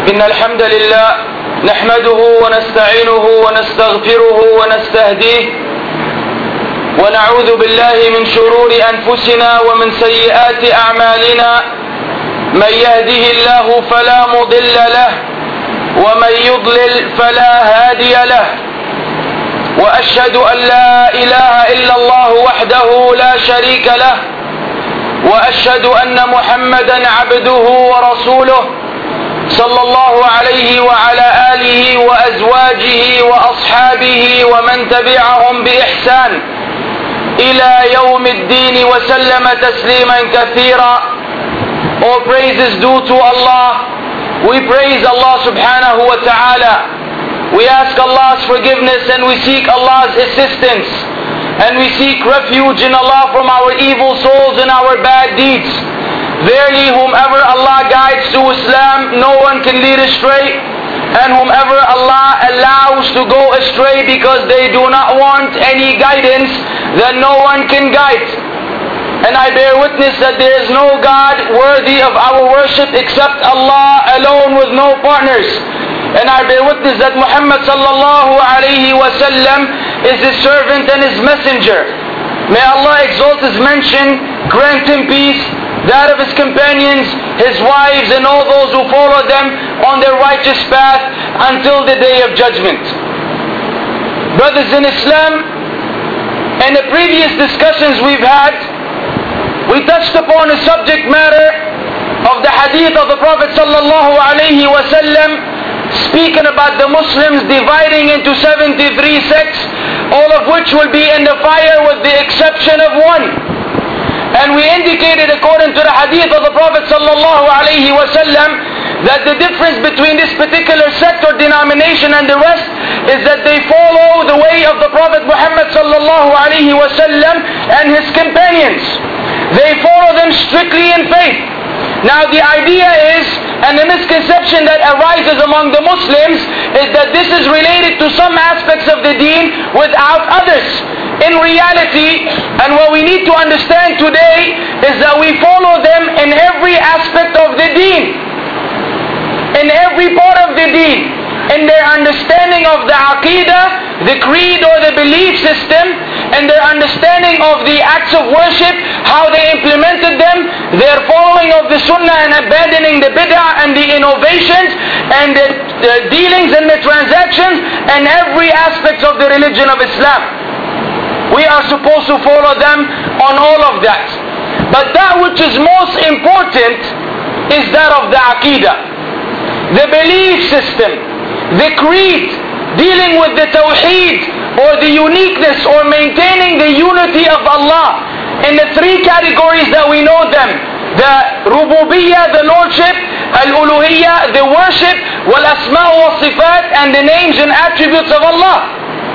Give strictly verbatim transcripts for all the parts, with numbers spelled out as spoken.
إن الحمد لله نحمده ونستعينه ونستغفره ونستهديه ونعوذ بالله من شرور أنفسنا ومن سيئات أعمالنا. من يهده الله فلا مضل له ومن يضلل فلا هادي له. وأشهد أن لا إله إلا الله وحده لا شريك له، وأشهد أن محمدا عبده ورسوله صلى الله عليه وعلى آله وأزواجه وأصحابه ومن تبعهم بإحسان إلى يوم الدين وسلم تسليما كثيرا. All praise is due to Allah. We praise Allah subhanahu wa ta'ala. We ask Allah's forgiveness and we seek Allah's assistance. And we seek refuge in Allah from our evil souls and our bad deeds. Verily, whomever Allah guides to Islam, no one can lead astray. And whomever Allah allows to go astray because they do not want any guidance, then no one can guide. And I bear witness that there is no God worthy of our worship except Allah alone with no partners. And I bear witness that Muhammad sallallahu alayhi wa sallam is his servant and his messenger. May Allah exalt his mention, grant him peace, that of his companions, his wives, and all those who follow them on their righteous path until the day of judgment. Brothers in Islam, in the previous discussions we've had, we touched upon the subject matter of the hadith of the Prophet sallallahu alayhi wa sallam, speaking about the Muslims dividing into seventy-three sects, all of which will be in the fire with the exception of one. And we indicated, according to the hadith of the Prophet sallallahu alayhi wa sallam, that the difference between this particular sect or denomination and the rest is that they follow the way of the Prophet Muhammad sallallahu alayhi wa sallam and his companions. They follow them strictly in faith. Now the idea is, and the misconception that arises among the Muslims, is that this is related to some aspects of the deen without others. In reality, and what we need to understand today, is that we follow them in every aspect of the deen. In every part of the deen. In their understanding of the aqidah, the creed or the belief system, and their understanding of the acts of worship, how they implemented them, their following of the sunnah and abandoning the bid'ah and the innovations, and the, the dealings and the transactions, and every aspect of the religion of Islam. We are supposed to follow them on all of that. But that which is most important is that of the aqidah, the belief system, the creed, dealing with the tawheed or the uniqueness or maintaining the unity of Allah in the three categories that we know them: the rububiyyah, the lordship; al-uluhiyyah, the worship; wal-asma' wal-sifat, and the names and attributes of Allah.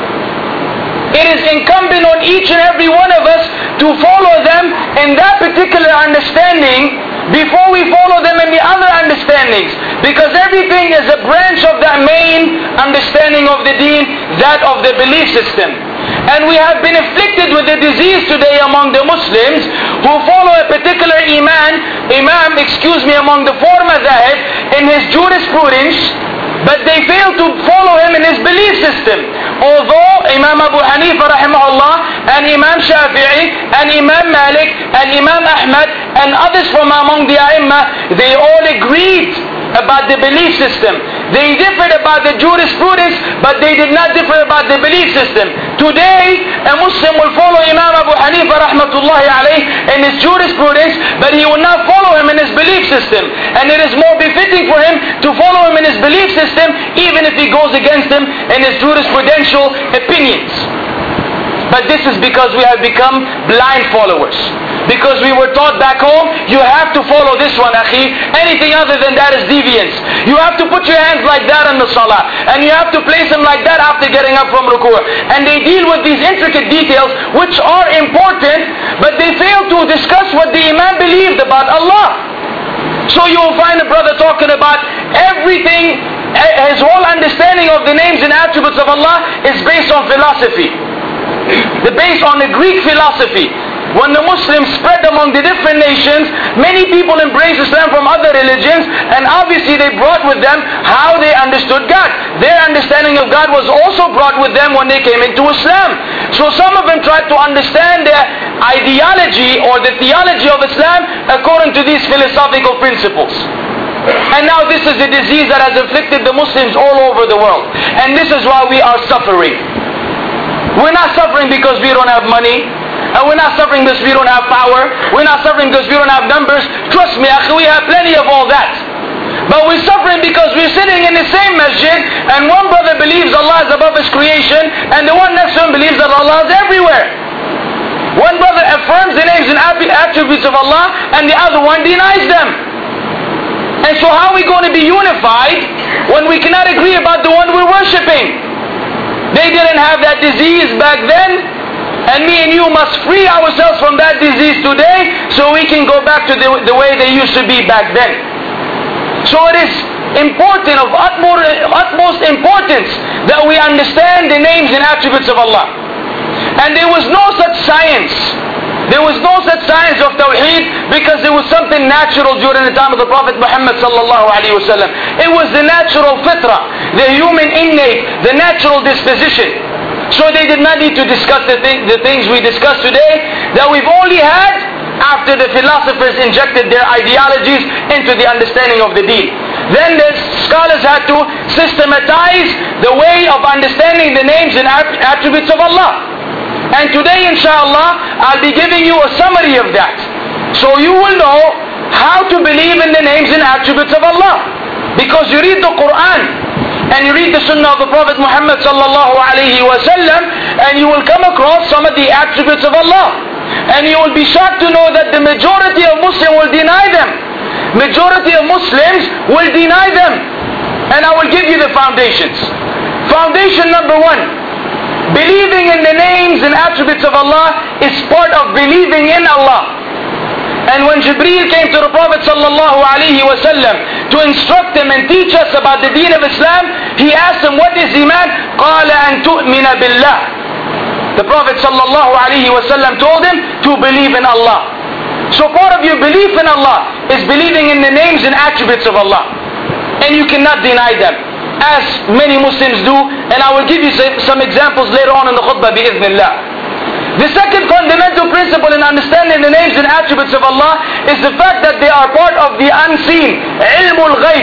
It is incumbent on each and every one of us to follow them in that particular understanding before we follow them in the other understandings, because everything is a branch of that main understanding of the deen, that of the belief system. And we have been afflicted with a disease today among the Muslims who follow a particular imam, imam, excuse me, among the four madhahib in his jurisprudence, but they fail to follow him in his belief system. Although Imam Abu Hanifa rahimahullah, and Imam Shafi'i, and Imam Malik, and Imam Ahmad, and others from among the A'immah, they all agreed about the belief system. They differed about the jurisprudence, but they did not differ about the belief system. Today, a Muslim will follow Imam Abu Hanifa rahmatullahi alayh in his jurisprudence, but he will not follow him in his belief system. And it is more befitting for him to follow him in his belief system, even if he goes against him in his jurisprudential opinions. But this is because we have become blind followers. Because we were taught back home, you have to follow this one, akhi. Anything other than that is deviance. You have to put your hands like that in the salah. And you have to place them like that after getting up from ruku'. And they deal with these intricate details, which are important, but they fail to discuss what the imam believed about Allah. So you will find a brother talking about everything. His whole understanding of the names and attributes of Allah is based on philosophy. The based on the Greek philosophy. when the Muslims spread among the different nations, many people embraced Islam from other religions, and obviously they brought with them how they understood God. Their understanding of God was also brought with them when they came into Islam. So some of them tried to understand their ideology or the theology of Islam according to these philosophical principles. And now this is a disease that has afflicted the Muslims all over the world. And this is why we are suffering. We're not suffering because we don't have money. And we're not suffering because we don't have power. We're not suffering because we don't have numbers. Trust me, akhi, we have plenty of all that. But we're suffering because we're sitting in the same masjid, and one brother believes Allah is above His creation, and the one next to him believes that Allah is everywhere. One brother affirms the names and attributes of Allah, and the other one denies them. And so how are we going to be unified when we cannot agree about the one we're worshipping? They didn't have that disease back then, and me and you must free ourselves from that disease today so we can go back to the, the way they used to be back then. So it is important, of utmost, utmost importance, that we understand the names and attributes of Allah. And there was no such science. There was no such science of Tawheed because it was something natural during the time of the Prophet Muhammad sallallahu alaihi wasallam. It was the natural fitrah, the human innate, the natural disposition. So they did not need to discuss the, th- the things we discuss today that we've only had after the philosophers injected their ideologies into the understanding of the deen. Then the scholars had to systematize the way of understanding the names and attributes of Allah. And today, inshallah, I'll be giving you a summary of that. So you will know how to believe in the names and attributes of Allah. Because you read the Quran, and you read the Sunnah of the Prophet Muhammad sallallahu alayhi wa sallam, and you will come across some of the attributes of Allah. And you will be shocked to know that the majority of Muslims will deny them. Majority of Muslims will deny them. And I will give you the foundations. Foundation number one. Believing in the names and attributes of Allah is part of believing in Allah. And when Jibreel came to the Prophet sallallahu alaihi wasallam to instruct him and teach us about the deen of Islam, he asked him, what is Iman? قَالَ أَن تُؤْمِنَ بِاللَّهِ. The Prophet sallallahu alaihi wasallam told him to believe in Allah. So part of your belief in Allah is believing in the names and attributes of Allah. And you cannot deny them, as many Muslims do. And I will give you some examples later on in the khutbah bi'idhnillah. The second fundamental principle in understanding the names and attributes of Allah is the fact that they are part of the unseen, ilmul ghayb.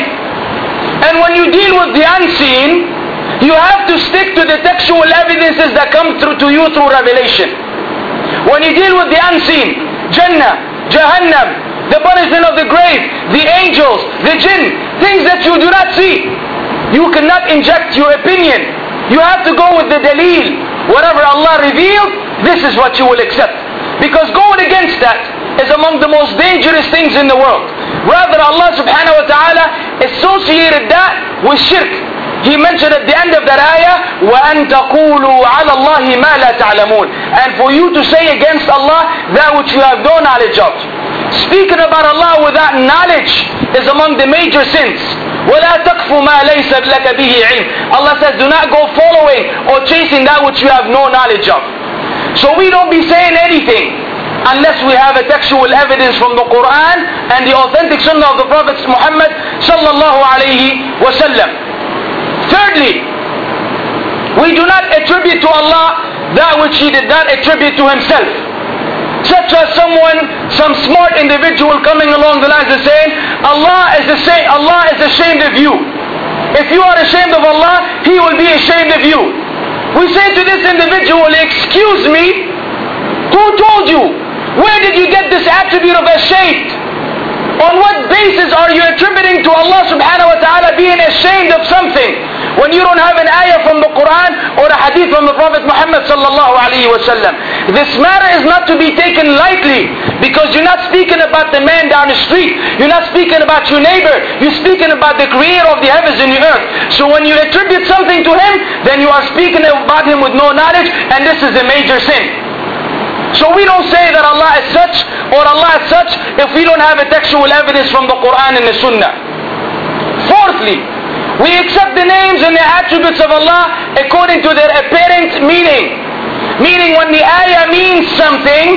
And when you deal with the unseen, you have to stick to the textual evidences that come through to you through revelation. When you deal with the unseen, Jannah, Jahannam, the punishment of the grave, the angels, the jinn, things that you do not see, you cannot inject your opinion. You have to go with the daleel. Whatever Allah revealed, this is what you will accept. Because going against that is among the most dangerous things in the world. Rather, Allah subhanahu wa ta'ala associated that with shirk. He mentioned at the end of that ayah, وَأَن تَقُولُوا عَلَى اللَّهِ مَا لَا تَعْلَمُونَ. And for you to say against Allah that which you have no knowledge of. Speaking about Allah without knowledge is among the major sins. وَلَا تَقْفُ مَا لَيْسَ لَكَ بِهِ عِلْمٍ. Allah says, do not go following or chasing that which you have no knowledge of. So we don't be saying anything unless we have a textual evidence from the Quran and the authentic Sunnah of the Prophet Muhammad sallallahu alayhi wa sallam. Thirdly, we do not attribute to Allah that which He did not attribute to Himself. Such as someone, some smart individual coming along the lines and saying, Allah is ashamed, Allah is ashamed of you. If you are ashamed of Allah, He will be ashamed of you. We say to this individual, excuse me, who told you? Where did you get this attribute of ashamed? On what basis are you attributing to Allah subhanahu wa ta'ala being ashamed of something when you don't have an ayah from the Quran or a hadith from the Prophet Muhammad sallallahu alayhi wa sallam? This matter is not to be taken lightly, because you're not speaking about the man down the street. You're not speaking about your neighbor. You're speaking about the creator of the heavens and the earth. So when you attribute something to Him, then you are speaking about Him with no knowledge, and this is a major sin. So we don't say that Allah is such or Allah is such if we don't have a textual evidence from the Quran and the Sunnah. Fourthly, we accept the names and the attributes of Allah according to their apparent meaning. Meaning when the ayah means something,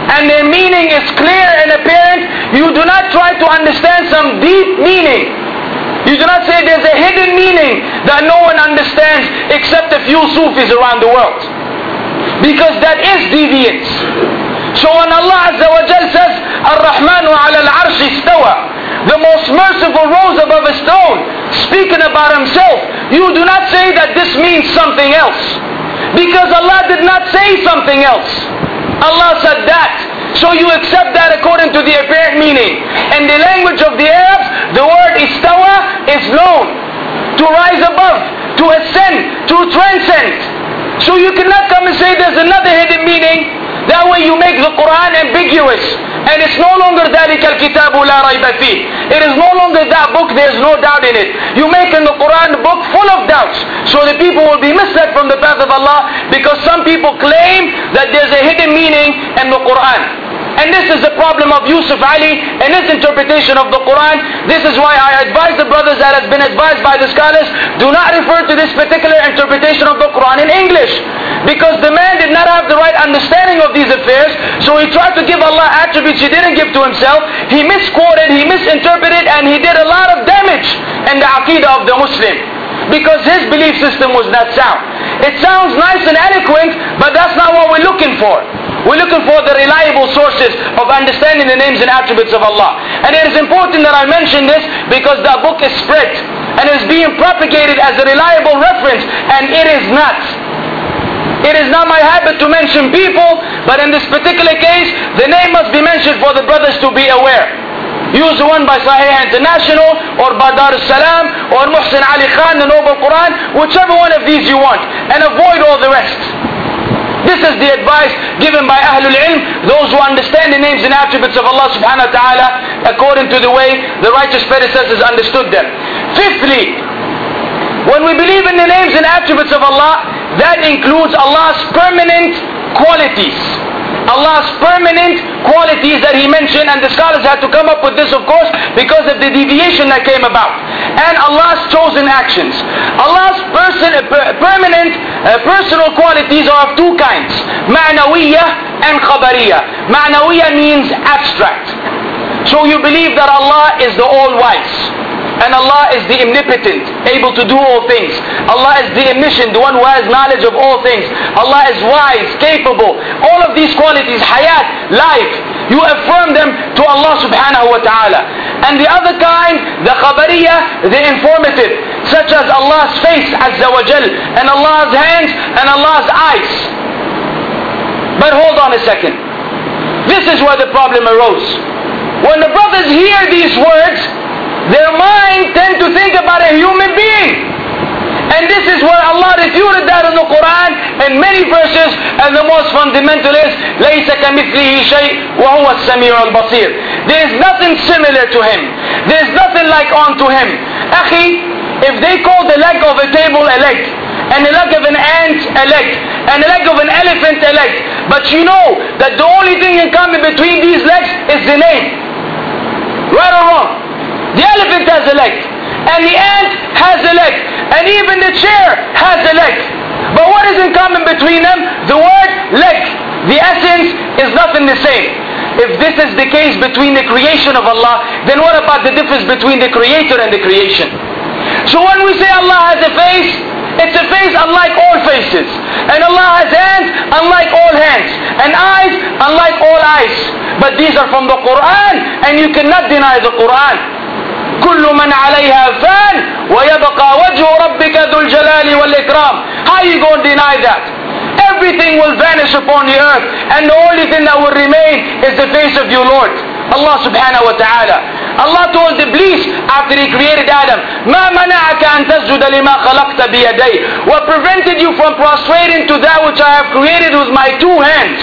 and their meaning is clear and apparent, you do not try to understand some deep meaning. You do not say there's a hidden meaning that no one understands except a few Sufis around the world. Because that is deviance. So when Allah Azza wa Jal says, Ar-Rahmanu ala al-Arshi istawa, the most merciful rose above his throne, speaking about himself, you do not say that this means something else. Because Allah did not say something else. Allah said that. So you accept that according to the apparent meaning. In the language of the Arabs, the word istawa is known to rise above, to ascend, to transcend. So you cannot come and say there's another hidden meaning. That way you make the Quran ambiguous. And it's no longer ذَلِكَ الْكِتَابُ لَا رَيْبَ فِيهِ. It is no longer that book, there's no doubt in it. You make in the Quran a book full of doubts. So the people will be misled from the path of Allah, because some people claim that there's a hidden meaning in the Quran. And this is the problem of Yusuf Ali and his interpretation of the Quran. This is why I advise the brothers that has been advised by the scholars, do not refer to this particular interpretation of the Quran in English. Because the man did not have the right understanding of these affairs, so he tried to give Allah attributes he didn't give to himself. He misquoted, he misinterpreted, and he did a lot of damage in the aqidah of the Muslim. Because his belief system was not sound. It sounds nice and eloquent, but that's not what we're looking for. We're looking for the reliable sources of understanding the names and attributes of Allah. And it is important that I mention this because the book is spread and is being propagated as a reliable reference, and it is not. It is not my habit to mention people, but in this particular case, the name must be mentioned for the brothers to be aware. Use the one by Sahih International, or by Dar es-Salam, or Muhsin Ali Khan, the Noble Quran, whichever one of these you want, and avoid all the rest. This is the advice given by Ahlul Ilm, those who understand the names and attributes of Allah subhanahu wa ta'ala according to the way the righteous predecessors understood them. Fifthly, when we believe in the names and attributes of Allah, that includes Allah's permanent qualities. Allah's permanent qualities that He mentioned, and the scholars had to come up with this, of course, because of the deviation that came about. And Allah's chosen actions. Allah's person, per, permanent uh, personal qualities are of two kinds: ma'nawiyah and khabariyah. Ma'nawiyah means abstract. So you believe that Allah is the all-wise. And Allah is the omnipotent, able to do all things. Allah is the omniscient, the one who has knowledge of all things. Allah is wise, capable. All of these qualities, hayat, life, you affirm them to Allah subhanahu wa ta'ala. And the other kind, the khabariyah, the informative, such as Allah's face, azza wa jal, and Allah's hands, and Allah's eyes. But hold on a second. This is where the problem arose. When the brothers hear these words, their mind tend to think about a human being. And this is where Allah refuted that in the Quran in many verses, and the most fundamental is لَيْسَ كَمِثْلِهِ شَيْءٍ وَهُوَ السَّمِيعُ الْبَصِيرُ. There is nothing similar to Him. There is nothing like unto Him. Akhi, if they call the leg of a table a leg, and the leg of an ant a leg, and the leg of an elephant a leg, but you know that the only thing in common between these legs is the name. Right or wrong? The elephant has a leg, and the ant has a leg, and even the chair has a leg. But what is in common between them? The word leg. The essence is nothing the same. If this is the case between the creation of Allah, then what about the difference between the creator and the creation? So when we say Allah has a face, it's a face unlike all faces. And Allah has hands unlike all hands. And eyes unlike all eyes. But these are from the Quran, and you cannot deny the Quran. كل من عليها فان ويبقى وجه ربك ذو الجلال والإكرام. How you going to deny that? Everything will vanish upon the earth, and the only thing that will remain is the face of your Lord, Allah subhanahu wa ta'ala. Allah told Iblis after he created Adam, ما منعك أن تسجد لما خلقت بيدي? What prevented you from prostrating to that which I have created with my two hands?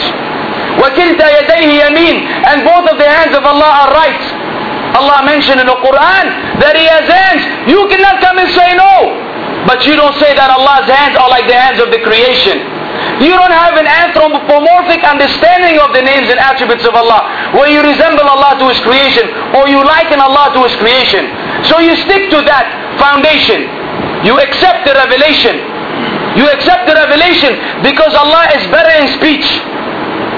وكلتا يديه يمين, and both of the hands of Allah are right. Allah mentioned in the Quran that He has hands. You cannot come and say no. But you don't say that Allah's hands are like the hands of the creation. You don't have an anthropomorphic understanding of the names and attributes of Allah, where you resemble Allah to His creation, or you liken Allah to His creation. So you stick to that foundation. You accept the revelation. You accept the revelation because Allah is better in speech.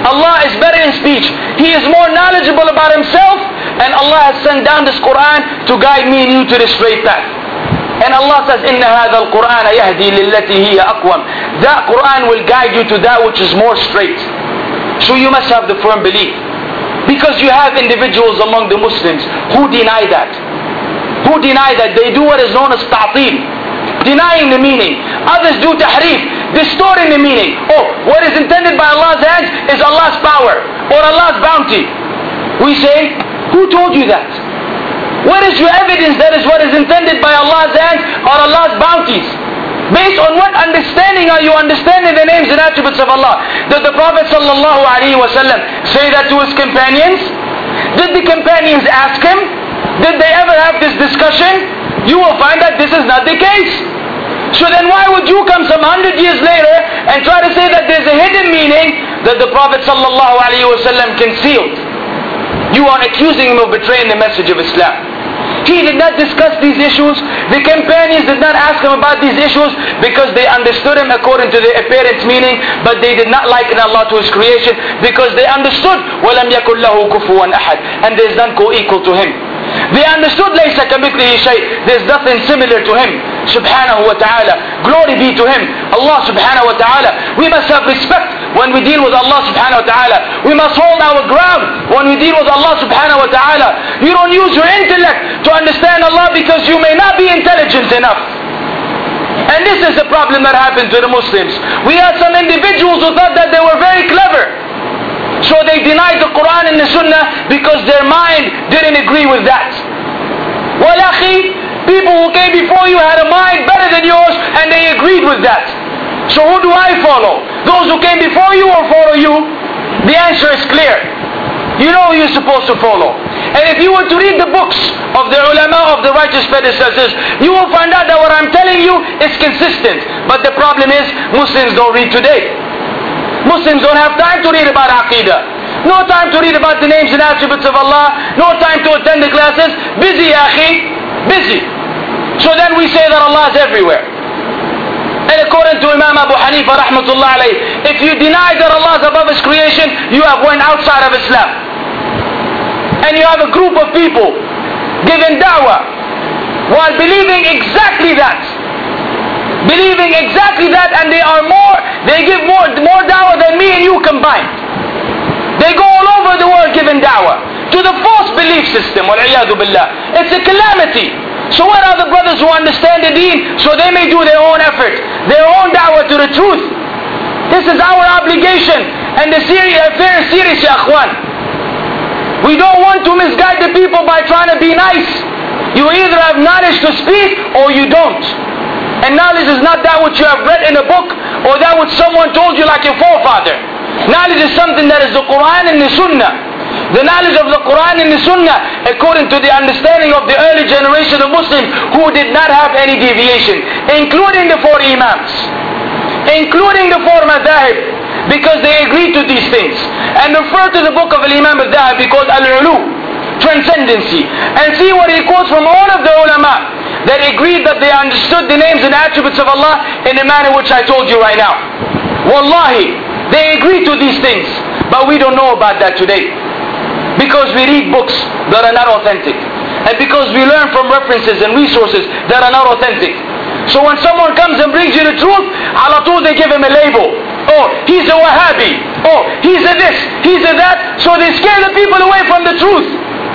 Allah is better in speech. He is more knowledgeable about Himself, and Allah has sent down this Quran to guide me and you to the straight path. And Allah says, إِنَّ هَذَا الْقُرْآنَ يَهْدِي لِلَّتِي هِيَ أَقْوَمُ. That Quran will guide you to that which is more straight. So you must have the firm belief. Because you have individuals among the Muslims who deny that. Who deny that. They do what is known as ta'til, denying the meaning. Others do tahrif, distorting the meaning. Oh, what is intended by Allah's hands is Allah's power or Allah's bounty. We say, who told you that? What is your evidence that is what is intended by Allah's hands or Allah's bounties? Based on what understanding are you understanding the names and attributes of Allah? Did the Prophet sallallahu alaihi wasallam say that to his companions? Did the companions ask him? Did they ever have this discussion? You will find that this is not the case. So then why would you come some hundred years later and try to say that there's a hidden meaning that the Prophet sallallahu alaihi wasallam concealed? You are accusing him of betraying the message of Islam. He did not discuss these issues. The companions did not ask him about these issues because they understood him according to the apparent meaning, but they did not liken Allah to His creation because they understood وَلَمْ يَكُنْ لَهُ كُفُوًا أَحَدٍ, and there is none co-equal to Him. They understood لَيْسَ كَمِثْلِهِ شَيْءٍ, there is nothing similar to Him subhanahu wa ta'ala. Glory be to Him, Allah subhanahu wa ta'ala. We must have respect when we deal with Allah subhanahu wa ta'ala. We must hold our ground when we deal with Allah subhanahu wa ta'ala. You don't use your intellect to understand Allah because you may not be intelligent enough. And this is the problem that happened to the Muslims. We had some individuals who thought that they were very clever. So they denied the Quran and the Sunnah because their mind didn't agree with that. Well, akhi, people who came before you had a mind better than yours and they agreed with that. So who do I follow? Those who came before you or follow you? The answer is clear. You know who you're supposed to follow. And if you were to read the books of the ulama of the righteous predecessors, you will find out that what I'm telling you is consistent. But the problem is, Muslims don't read today. Muslims don't have time to read about Aqidah. No time to read about the names and attributes of Allah. No time to attend the classes. Busy, akhi. Busy. So then we say that Allah is everywhere. And according to Imam Abu Hanifa rahmatullah alayhi, if you deny that Allah is above His creation, you have went outside of Islam. And you have a group of people giving da'wah while believing exactly that. Believing exactly that, and they are more, they give more, more da'wah than me and you combined. They go all over the world giving da'wah to the false belief system, wal-iyadu billah. It's a calamity. So what are the brothers who understand the deen so they may do their own effort, their own da'wah to the truth? This is our obligation, and the serious affair is serious, ya akhwan. We don't want to misguide the people by trying to be nice. You either have knowledge to speak or you don't. And knowledge is not that which you have read in a book or that which someone told you like your forefather. Knowledge is something that is the Quran and the Sunnah. The knowledge of the Quran and the Sunnah according to the understanding of the early generation of Muslims who did not have any deviation, including the four Imams, including the four Madhahib, because they agreed to these things. And refer to the book of Al-Imam Al-Dhahabi called Al-Ulu, Transcendency, and see what he quotes from all of the ulama that agreed that they understood the names and attributes of Allah in the manner which I told you right now. Wallahi, they agreed to these things, but we don't know about that today. Because we read books that are not authentic. And because we learn from references and resources that are not authentic. So when someone comes and brings you the truth, ala tul they give him a label. Oh, he's a Wahhabi. Oh, he's a this, he's a that. So they scare the people away from the truth.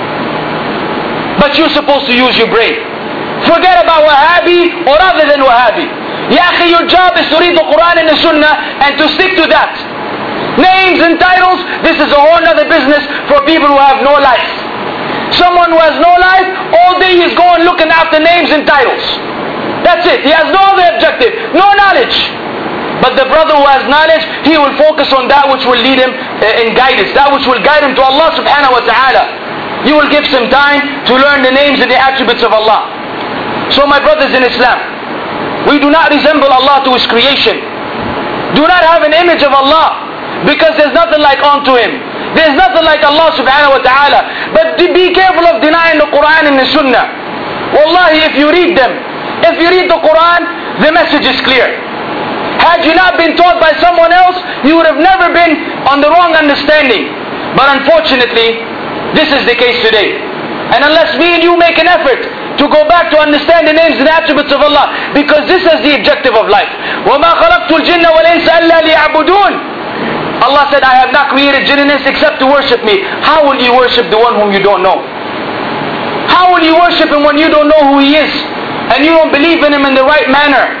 But you're supposed to use your brain. Forget about Wahhabi or other than Wahhabi. Ya akhi, your job is to read the Quran and the Sunnah and to stick to that. Names and titles, this is a whole other business for people who have no life. Someone who has no life, all day he's going looking after names and titles. That's it. He has no other objective, no knowledge. But the brother who has knowledge, he will focus on that which will lead him uh, in guidance, that which will guide him to Allah subhanahu wa ta'ala. You will give some time to learn the names and the attributes of Allah. So my brothers in Islam, we do not resemble Allah to His creation. Do not have an image of Allah, because there's nothing like unto Him. There's nothing like Allah subhanahu wa ta'ala. But be careful of denying the Quran and the Sunnah. Wallahi, if you read them, if you read the Quran, the message is clear. Had you not been taught by someone else, you would have never been on the wrong understanding. But unfortunately, this is the case today. And unless me and you make an effort to go back to understand the names and attributes of Allah, because this is the objective of life. وَمَا خَلَقْتُ الْجِنَّ وَالْإِنسَ إِلَّا لِيَعْبُدُونَ. Allah said, I have not created jinn and ins except to worship me. How will you worship the one whom you don't know? How will you worship him when you don't know who he is? And you don't believe in him in the right manner?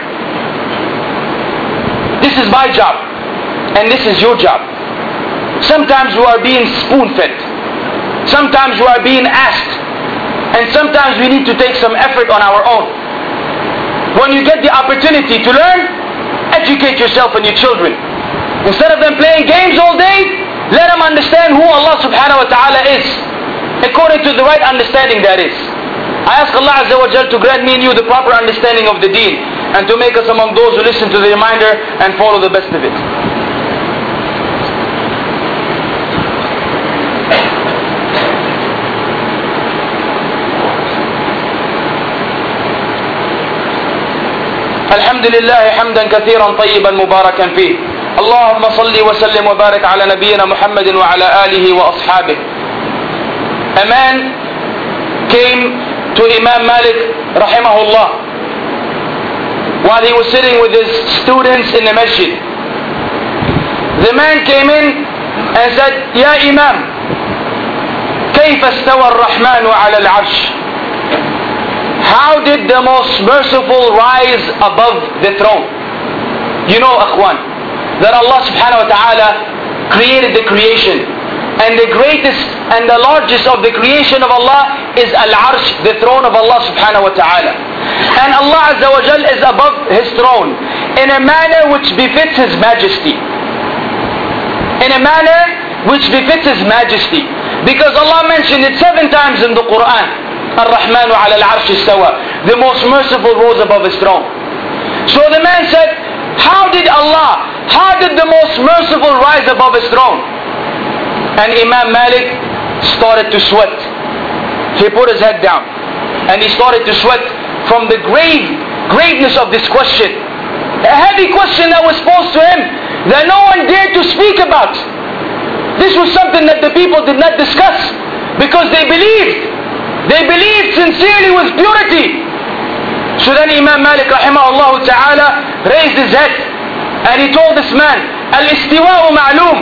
This is my job. And this is your job. Sometimes we are being spoon-fed. Sometimes we are being asked. And sometimes we need to take some effort on our own. When you get the opportunity to learn, educate yourself and your children. Instead of them playing games all day, let them understand who Allah subhanahu wa ta'ala is, according to the right understanding that is. I ask Allah Azza wa Jal to grant me and you the proper understanding of the deen, and to make us among those who listen to the reminder and follow the best of it. الحمد لله حمدا كثيرا طيبا مباركا فيه. اللهم صل وسلم وبارك على نبينا محمد وعلى آله وأصحابه. A man came to Imam Malik rahimahullah while he was sitting with his students in the masjid. The man came in and said, Ya Imam, كيف استوى الرحمن على العرش? How did the most merciful rise above the throne? You know, akhwan, that Allah subhanahu wa ta'ala created the creation. And the greatest and the largest of the creation of Allah is Al-Arsh, the throne of Allah subhanahu wa ta'ala. And Allah Azza wa Jal is above His throne in a manner which befits His majesty. In a manner which befits His majesty. Because Allah mentioned it seven times in the Quran. Ar-Rahmanu ala al-Arsh istawa. The most merciful rose above His throne. So the man said, how did Allah, how did the most merciful rise above His throne? And Imam Malik started to sweat. He put his head down and he started to sweat from the grave greatness of this question. A heavy question that was posed to him that no one dared to speak about. This was something that the people did not discuss because they believed. They believed sincerely with purity. So then Imam Malik rahimahullah ta'ala raised his head and he told this man, Al-istiwa'u ma'loom.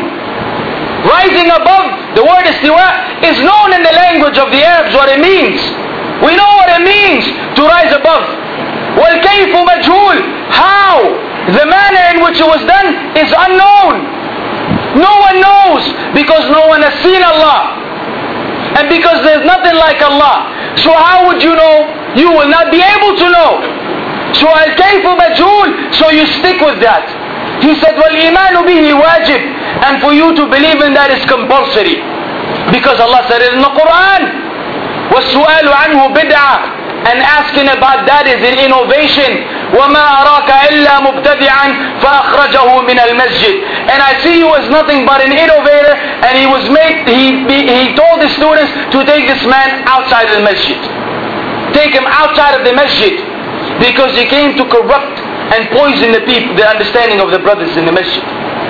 Rising above, the word istiwa is known in the language of the Arabs what it means. We know what it means to rise above. وَالْكَيْفُ مَجْهُولٌ. How? The manner in which it was done is unknown. No one knows because no one has seen Allah. And because there's nothing like Allah. So how would you know? You will not be able to know. So al-kayfu majhul. So you stick with that. He said, wal-imanu bihi wajib. And for you to believe in that is compulsory. Because Allah said it in the Quran. وَالسُّؤَالُ عَنْهُ بِدْعَةٌ. And asking about that is an innovation. وَمَا أَرَاكَ إِلَّا مُبْتَدِعًا فَأَخْرَجَهُ مِنَ الْمَسْجِدِ. And I see you as nothing but an innovator, and he was made, he, he told his students to take this man outside of the masjid. Take him outside of the masjid, because he came to corrupt and poison the people, the understanding of the brothers in the masjid.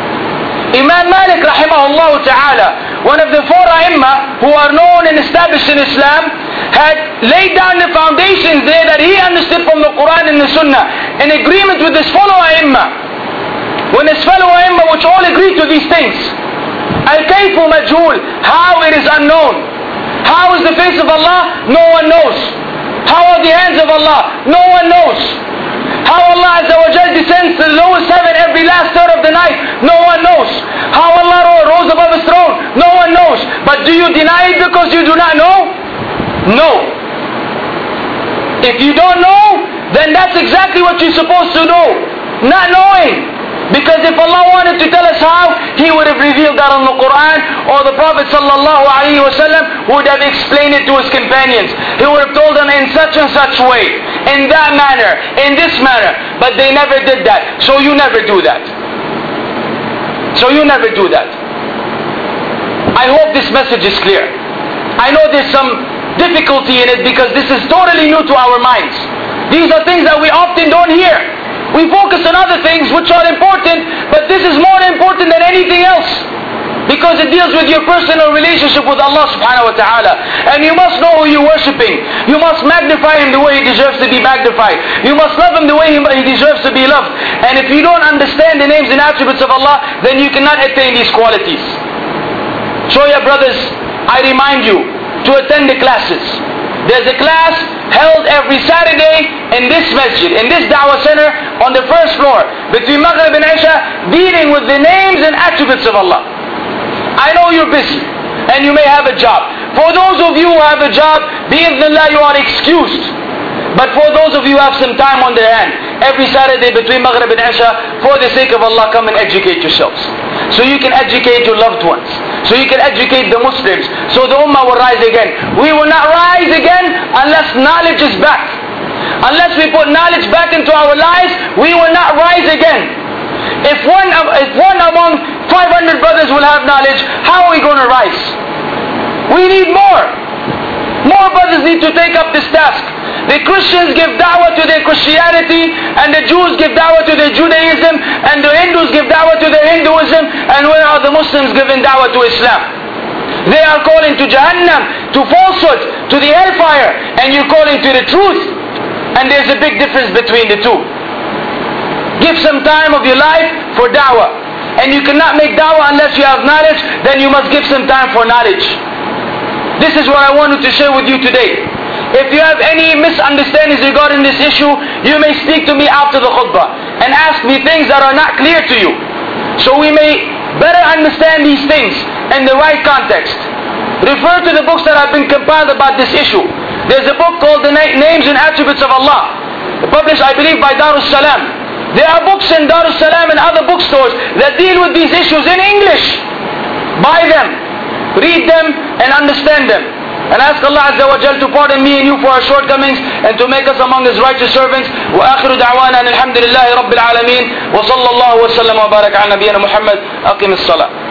Imam Malik rahimahullah ta'ala, one of the four ai-imma who are known and established in Islam, had laid down the foundations there that he understood from the Quran and the Sunnah in agreement with his fellow ai-imma. When his fellow ai-imma which all agreed to these things. Al-kayfu majhul. How it is unknown. How is the face of Allah? No one knows. How are the hands of Allah? No one knows. How Allah Azza wa Jal descends to the lowest heaven every last third of the night? No one knows. How Allah rose above His throne? No one knows. But do you deny it because you do not know? No. If you don't know, then that's exactly what you're supposed to know. Not knowing. Because if Allah wanted to tell us how, He would have revealed that on the Quran, or the Prophet sallallahu alaihi wasallam would have explained it to his companions. He would have told them in such and such way, in that manner, in this manner. But they never did that. So you never do that. So you never do that. I hope this message is clear. I know there's some difficulty in it because this is totally new to our minds. These are things that we often don't hear. We focus on other things which are important, but this is more important than anything else. Because it deals with your personal relationship with Allah subhanahu wa ta'ala. And you must know who you're worshipping. You must magnify Him the way He deserves to be magnified. You must love Him the way He deserves to be loved. And if you don't understand the names and attributes of Allah, then you cannot attain these qualities. So yeah, brothers, I remind you to attend the classes. There's a class held every Saturday in this masjid, in this da'wah center, on the first floor, between Maghrib and Isha, dealing with the names and attributes of Allah. I know you're busy, and you may have a job. For those of you who have a job, bi'idhnillah, you are excused. But for those of you who have some time on their hand, every Saturday between Maghrib and Isha, for the sake of Allah, come and educate yourselves. So you can educate your loved ones. So you can educate the Muslims. So the Ummah will rise again. We will not rise again unless knowledge is back. Unless we put knowledge back into our lives, we will not rise again. If one, if one among five hundred brothers will have knowledge, how are we going to rise? We need more. More brothers need to take up this task. The Christians give da'wah to their Christianity, and the Jews give da'wah to their Judaism, and the Hindus give da'wah to their Hinduism, and where are the Muslims giving da'wah to Islam? They are calling to Jahannam, to falsehood, to the hellfire, and you're calling to the truth. And there's a big difference between the two. Give some time of your life for da'wah. And you cannot make da'wah unless you have knowledge, then you must give some time for knowledge. This is what I wanted to share with you today. If you have any misunderstandings regarding this issue, you may speak to me after the khutbah and ask me things that are not clear to you, so we may better understand these things in the right context. Refer to the books that have been compiled about this issue. There's a book called The Names and Attributes of Allah, published I believe by Darus Salam. There are books in Darus Salam and other bookstores that deal with these issues in English. Buy them, read them, and understand them. And ask Allah Azza wa Jal to pardon me and you for our shortcomings and to make us among His righteous servants. وآخر دعوانا الحمد لله رب العالمين وصلى الله وسلم وبارك على نبينا محمد. أقم الصلاة.